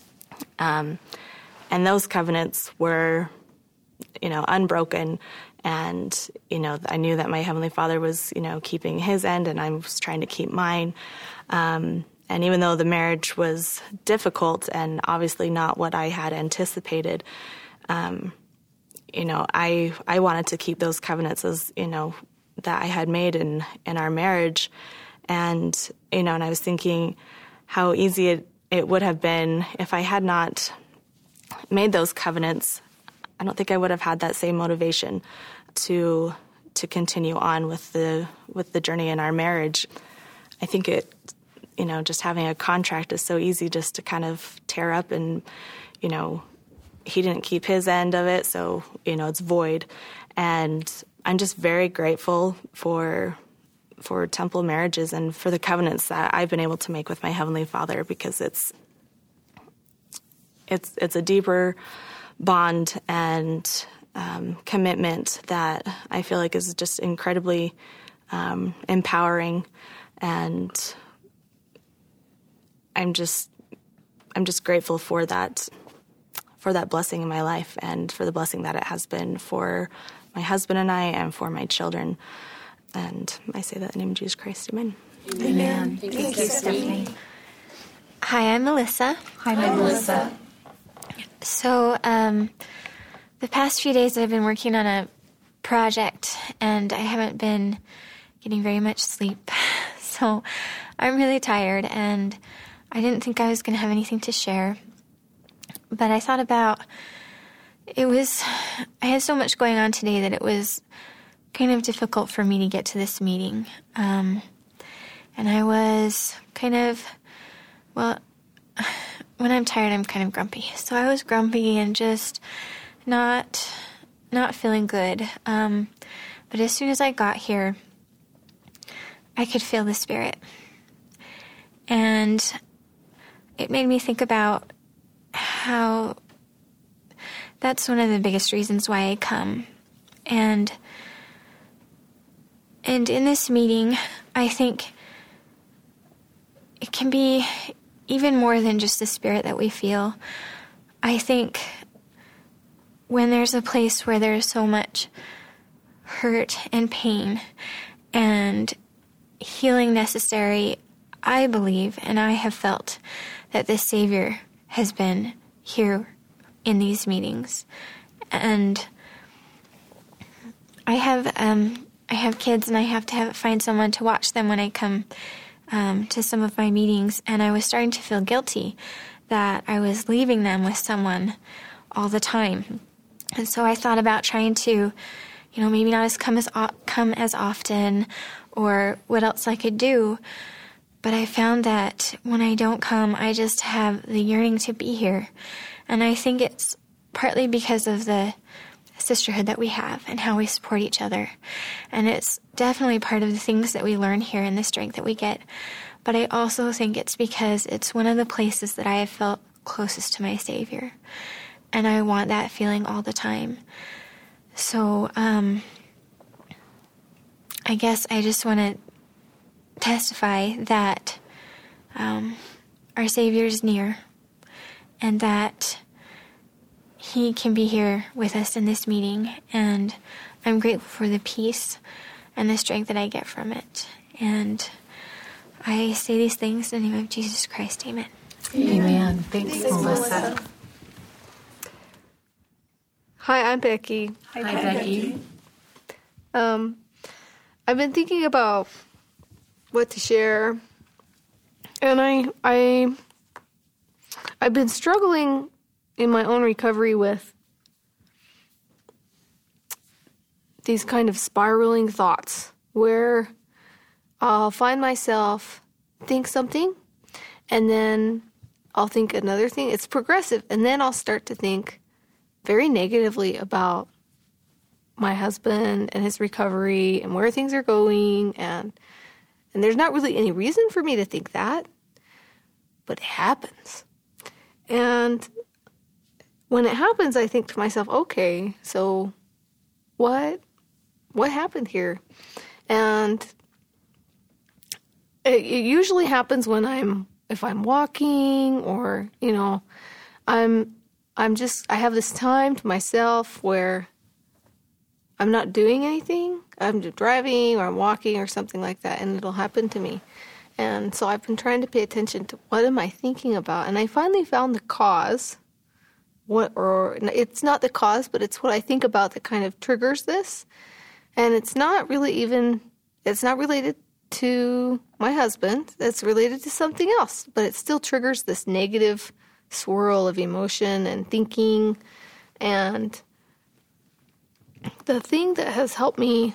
Um, and those covenants were, you know, unbroken. And, you know, I knew that my Heavenly Father was, you know, keeping his end and I was trying to keep mine. Um, and even though the marriage was difficult and obviously not what I had anticipated, um you know, I I wanted to keep those covenants as, you know, that I had made in, in our marriage. And, you know, and I was thinking how easy it, it would have been if I had not made those covenants. I don't think I would have had that same motivation to to continue on with the with the journey in our marriage. I think it, you know, just having a contract is so easy just to kind of tear up and, you know, he didn't keep his end of it, so, you know, it's void. And I'm just very grateful for for temple marriages and for the covenants that I've been able to make with my Heavenly Father, because it's it's it's a deeper bond and um, commitment that I feel like is just incredibly um, empowering. And I'm just I'm just grateful for that. for that blessing in my life and for the blessing that it has been for my husband and I and for my children. And I say that in the name of Jesus Christ. Amen. Amen. Amen. Thank, Thank you, Stephanie. Hi, I'm Melissa. Hi, I'm Melissa. So um, the past few days I've been working on a project and I haven't been getting very much sleep. So I'm really tired and I didn't think I was going to have anything to share. But I thought about, it was, I had so much going on today that it was kind of difficult for me to get to this meeting. Um, and I was kind of, well, when I'm tired, I'm kind of grumpy. So I was grumpy and just not, not feeling good. Um, but as soon as I got here, I could feel the Spirit. And it made me think about how that's one of the biggest reasons why I come. And and in this meeting, I think it can be even more than just the Spirit that we feel. I think when there's a place where there's so much hurt and pain and healing necessary, I believe and I have felt that the Savior has been here in these meetings. And I have um, I have kids and I have to have, find someone to watch them when I come um, to some of my meetings. And I was starting to feel guilty that I was leaving them with someone all the time. And so I thought about trying to, you know, maybe not as come as come as often or what else I could do. But I found that when I don't come, I just have the yearning to be here. And I think it's partly because of the sisterhood that we have and how we support each other. And it's definitely part of the things that we learn here and the strength that we get. But I also think it's because it's one of the places that I have felt closest to my Savior. and I want that feeling all the time. So, um, I guess I just want to testify that um, our Savior is near, and that He can be here with us in this meeting, and I'm grateful for the peace and the strength that I get from it. And I say these things in the name of Jesus Christ. Amen. Amen. Thanks, Thanks Melissa. Melissa. Hi, I'm Becky. Hi, Hi Becky. Um, I've been thinking about what to share, and I, I, I've been struggling in my own recovery with these kind of spiraling thoughts where I'll find myself think something, and then I'll think another thing. It's progressive, and then I'll start to think very negatively about my husband and his recovery and where things are going, and and there's not really any reason for me to think that, but it happens. And when it happens, I think to myself, okay, so what what happened here? And it, it usually happens when I'm if I'm walking, or, you know, I'm I'm just I have this time to myself where I'm not doing anything. I'm just driving or I'm walking or something like that, and it'll happen to me. And so I've been trying to pay attention to what am I thinking about, and I finally found the cause. What, or it's not the cause, but it's what I think about that kind of triggers this. And it's not really even, it's not related to my husband. It's related to something else, but it still triggers this negative swirl of emotion and thinking. And the thing that has helped me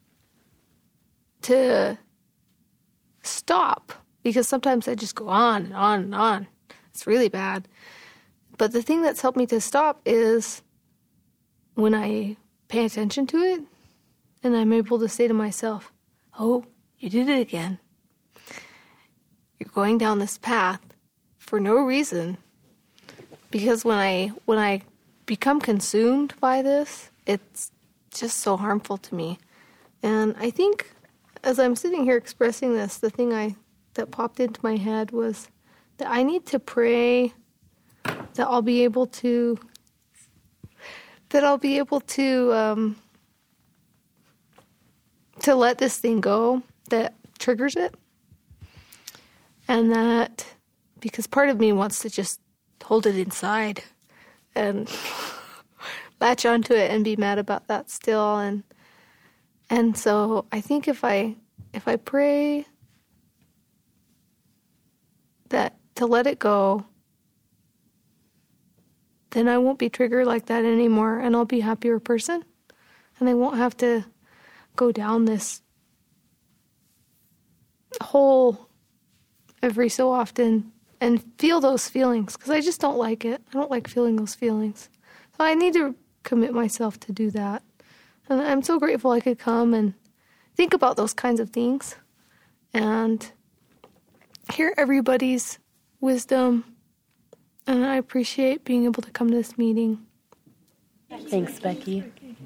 to stop, because sometimes I just go on and on and on. It's really bad. But the thing that's helped me to stop is when I pay attention to it, and I'm able to say to myself, oh, you did it again. You're going down this path for no reason. Because when I when I become consumed by this, it's just so harmful to me. And I think as I'm sitting here expressing this, the thing I that popped into my head was that I need to pray that I'll be able to, that I'll be able to, um, to let this thing go that triggers it. And that, because part of me wants to just hold it inside and latch onto it and be mad about that still. And, and so I think if I, if I pray that to let it go, then I won't be triggered like that anymore, and I'll be a happier person. And I won't have to go down this hole every so often and feel those feelings, because I just don't like it. I don't like feeling those feelings. So I need to commit myself to do that. And I'm so grateful I could come and think about those kinds of things and hear everybody's wisdom. And I appreciate being able to come to this meeting. Thanks, Becky.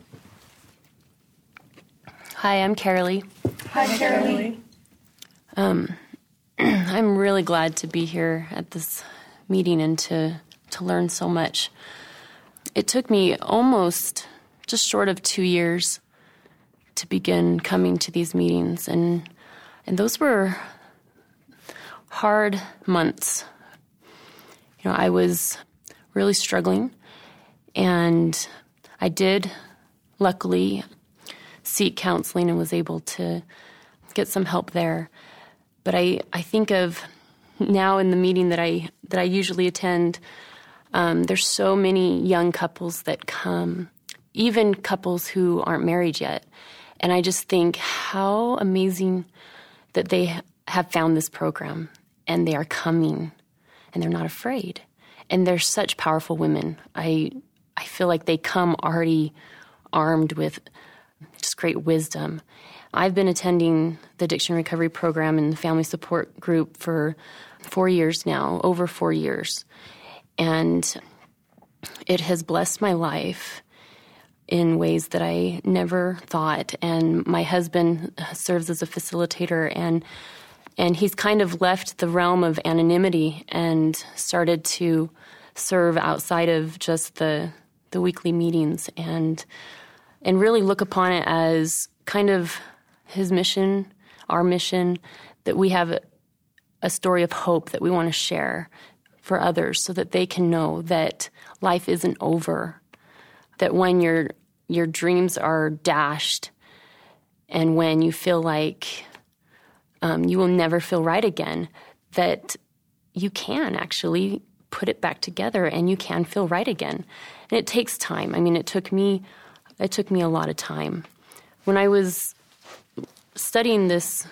Hi, I'm Carolee. Hi, Carolee. Um, I'm really glad to be here at this meeting and to, to learn so much. It took me almost just short of two years to begin coming to these meetings, and and those were hard months. You know, I was really struggling, and I did, luckily, seek counseling and was able to get some help there. But I, I think of now in the meeting that I that I usually attend, um, there's so many young couples that come, even couples who aren't married yet. And I just think how amazing that they have found this program and they are coming. And they're not afraid. And they're such powerful women. I I feel like they come already armed with just great wisdom. I've been attending the addiction recovery program and the family support group for four years now, over four years. And it has blessed my life in ways that I never thought. And my husband serves as a facilitator, and and he's kind of left the realm of anonymity and started to serve outside of just the the weekly meetings, and and really look upon it as kind of his mission, our mission, that we have a, a story of hope that we want to share for others so that they can know that life isn't over, that when your your dreams are dashed and when you feel like um, you will never feel right again, that you can actually put it back together and you can feel right again. And it takes time. I mean, it took me it took me a lot of time. When I was studying this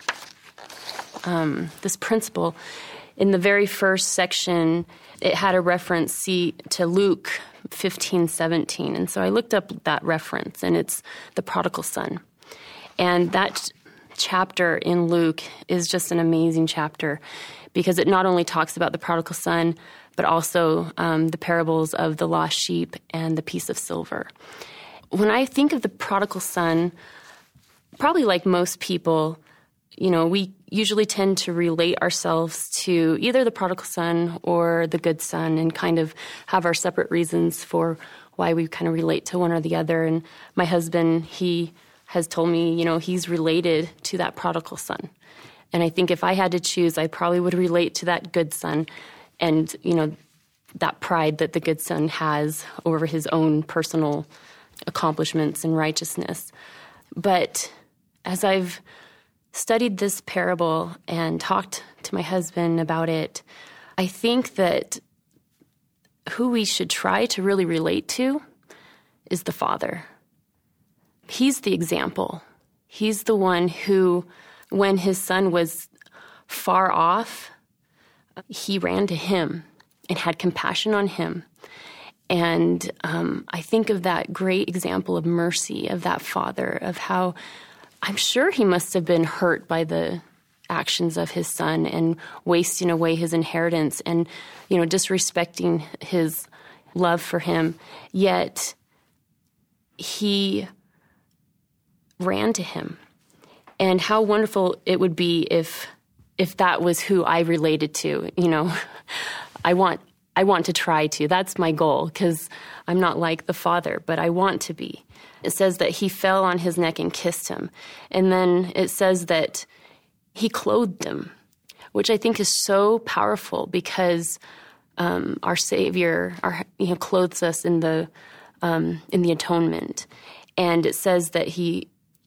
um, this principle, in the very first section, it had a reference see, to Luke fifteen seventeen. And so I looked up that reference, and it's the prodigal son. And that chapter in Luke is just an amazing chapter because it not only talks about the prodigal son, but also um, the parables of the lost sheep and the piece of silver. When I think of the prodigal son, probably like most people, you know, we usually tend to relate ourselves to either the prodigal son or the good son and kind of have our separate reasons for why we kind of relate to one or the other. And my husband, he has told me, you know, he's related to that prodigal son. And I think if I had to choose, I probably would relate to that good son and, you know, that pride that the good son has over his own personal accomplishments and righteousness. But as I've studied this parable and talked to my husband about it, I think that who we should try to really relate to is the Father. He's the example. He's the one who, when his son was far off, he ran to him and had compassion on him. And um, I think of that great example of mercy of that father, of how I'm sure he must have been hurt by the actions of his son and wasting away his inheritance and, you know, disrespecting his love for him. Yet he ran to him. And how wonderful it would be if if that was who I related to. You know, I want I want to try to. That's my goal, because I'm not like the Father, but I want to be. It says that he fell on his neck and kissed him. And then it says that he clothed him, which I think is so powerful because um, our Savior our, you know, clothes us in the um, in the atonement. And it says that he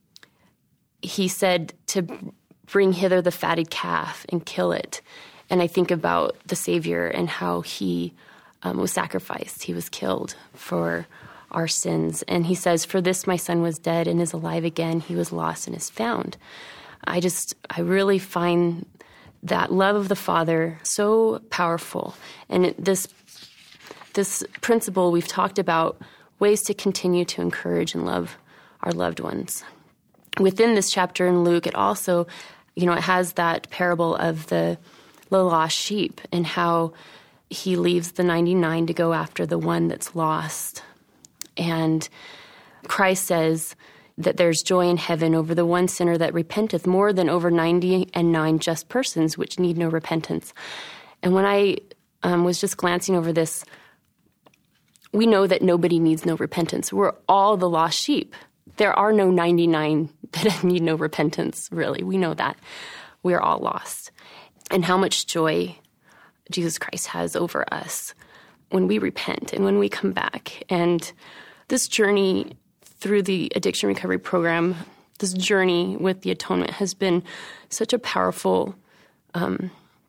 he said to bring hither the fatted calf and kill it. And I think about the Savior and how he um, was sacrificed. He was killed for our sins. And he says, for this my son was dead and is alive again. He was lost and is found. I just, I really find that love of the Father so powerful. And it, this, this principle we've talked about, ways to continue to encourage and love our loved ones. Within this chapter in Luke, it also, you know, it has that parable of the, the lost sheep and how he leaves the ninety-nine to go after the one that's lost. And Christ says that there's joy in heaven over the one sinner that repenteth more than over ninety and nine just persons which need no repentance. And when I um, was just glancing over this, we know that nobody needs no repentance. We're all the lost sheep. There are no ninety-nine that need no repentance, really. We know that. We are all lost. And how much joy Jesus Christ has over us when we repent and when we come back. And this journey through the addiction recovery program, this journey with the atonement has been such a powerful, um,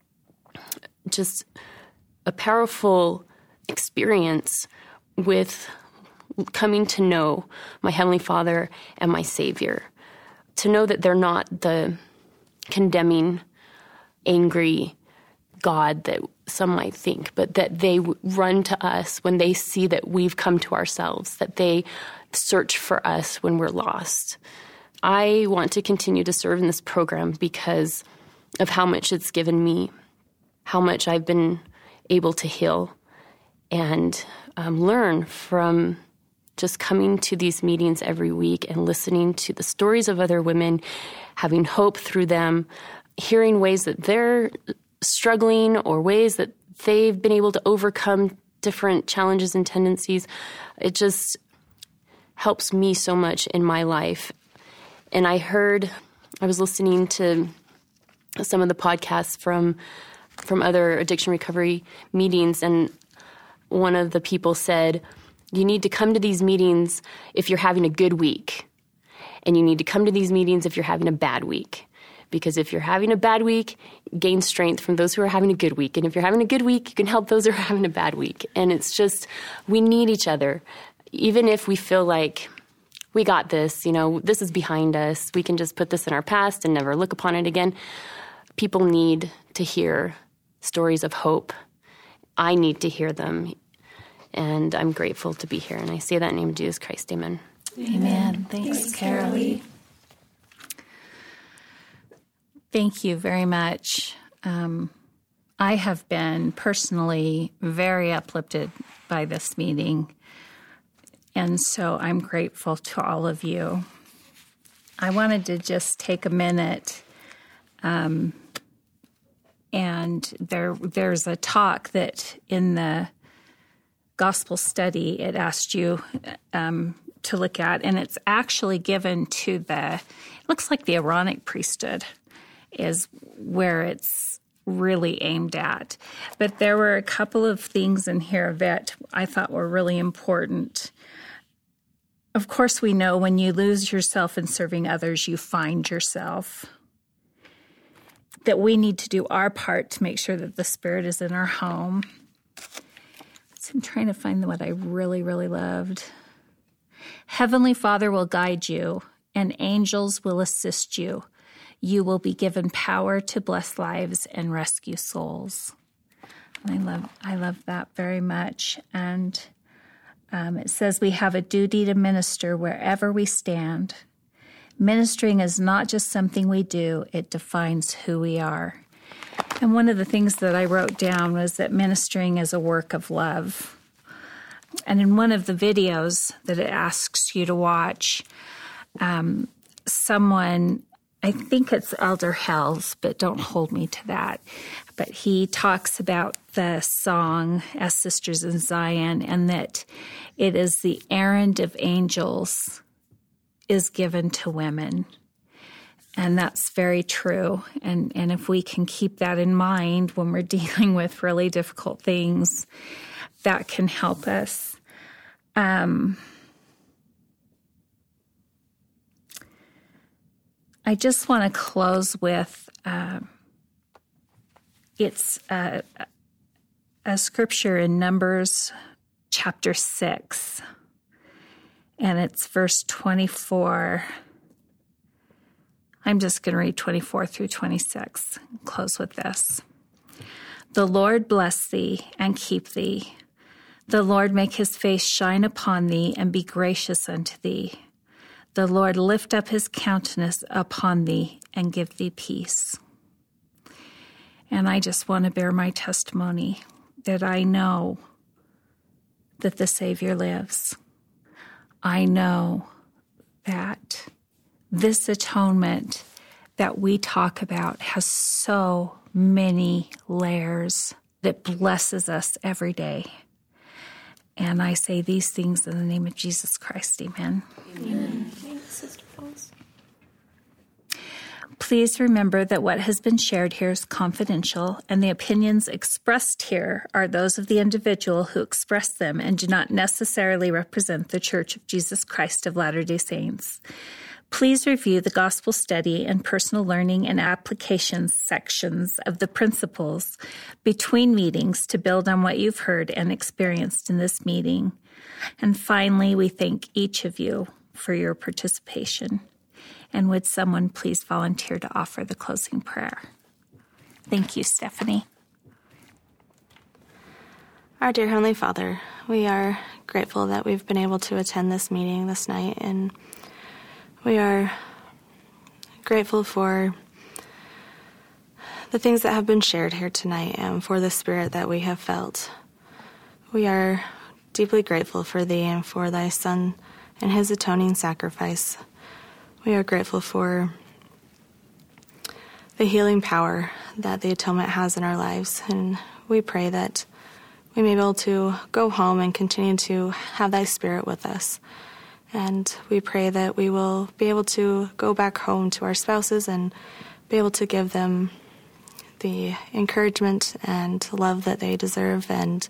just a powerful experience with coming to know my Heavenly Father and my Savior, to know that they're not the condemning, angry God that some might think, but that they run to us when they see that we've come to ourselves, that they search for us when we're lost. I want to continue to serve in this program because of how much it's given me, how much I've been able to heal, and um, learn from just coming to these meetings every week and listening to the stories of other women, having hope through them, hearing ways that they're struggling or ways that they've been able to overcome different challenges and tendencies. It just helps me so much in my life. And I heard, I was listening to some of the podcasts from from other addiction recovery meetings, and one of the people said, you need to come to these meetings if you're having a good week, and you need to come to these meetings if you're having a bad week. Because if you're having a bad week, gain strength from those who are having a good week. And if you're having a good week, you can help those who are having a bad week. And it's just, we need each other. Even if we feel like we got this, you know, this is behind us, we can just put this in our past and never look upon it again. People need to hear stories of hope. I need to hear them. And I'm grateful to be here. And I say that in the name of Jesus Christ. Amen. Amen. Thanks, Thanks Carolee. Thank you very much. Um, I have been personally very uplifted by this meeting, and so I'm grateful to all of you. I wanted to just take a minute, um, and there there's a talk that in the gospel study it asked you um, to look at, and it's actually given to the, it looks like the Aaronic priesthood is where it's really aimed at. But there were a couple of things in here that I thought were really important. Of course, we know when you lose yourself in serving others, you find yourself. That we need to do our part to make sure that the Spirit is in our home. So I'm trying to find what I really, really loved. Heavenly Father will guide you, and angels will assist you. You will be given power to bless lives and rescue souls. And I love, I love that very much. And um, it says we have a duty to minister wherever we stand. Ministering is not just something we do, it defines who we are. And one of the things that I wrote down was that ministering is a work of love. And in one of the videos that it asks you to watch, um, someone, I think it's Elder Hells, but don't hold me to that. But he talks about the song As Sisters in Zion, and that it is the errand of angels is given to women. And that's very true. And, and if we can keep that in mind when we're dealing with really difficult things, that can help us. Um, I just want to close with uh, it's a, a scripture in Numbers chapter six, and it's verse twenty-four. I'm just going to read twenty-four through twenty-six. Close with this. The Lord bless thee and keep thee. The Lord make his face shine upon thee and be gracious unto thee. The Lord lift up his countenance upon thee and give thee peace. And I just want to bear my testimony that I know that the Savior lives. I know that this atonement that we talk about has so many layers that blesses us every day. And I say these things in the name of Jesus Christ. Amen. Amen. Sister Falls. Please remember that what has been shared here is confidential, and the opinions expressed here are those of the individual who express them and do not necessarily represent the Church of Jesus Christ of Latter-day Saints. Please review the Gospel Study and Personal Learning and Applications sections of the principles between meetings to build on what you've heard and experienced in this meeting. And finally, we thank each of you for your participation. And would someone please volunteer to offer the closing prayer? Thank you, Stephanie. Our dear Heavenly Father, we are grateful that we've been able to attend this meeting this night, and we are grateful for the things that have been shared here tonight and for the spirit that we have felt. we are deeply grateful for Thee and for Thy Son and His atoning sacrifice. We are grateful for the healing power that the atonement has in our lives, and we pray that we may be able to go home and continue to have Thy Spirit with us. And we pray that we will be able to go back home to our spouses and be able to give them the encouragement and love that they deserve, and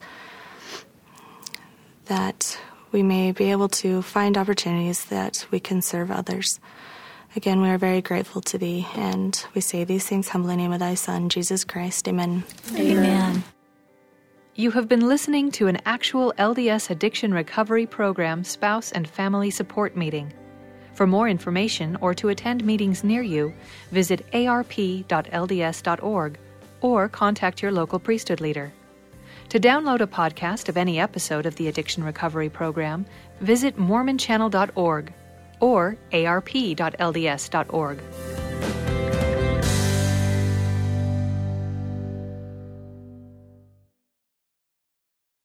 that we may be able to find opportunities that we can serve others. Again, we are very grateful to Thee, and we say these things humbly in the name of Thy Son, Jesus Christ. Amen. Amen. You have been listening to an actual L D S Addiction Recovery Program spouse and family support meeting. For more information or to attend meetings near you, visit a r p dot l d s dot org or contact your local priesthood leader. To download a podcast of any episode of the Addiction Recovery Program, visit mormon channel dot org or a r p dot l d s dot org.